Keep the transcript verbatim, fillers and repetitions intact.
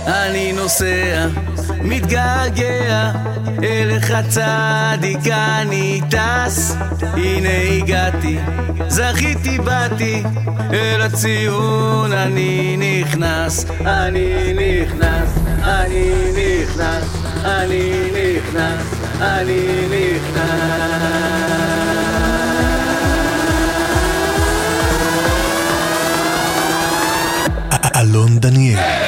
אני נוסע, מתגעגע, אליך צדיק אני טס. הנה הגעתי, זכיתי באתי, אל הציון אני נכנס. אני נכנס, אני נכנס, אני נכנס, אני נכנס. אלון דניאל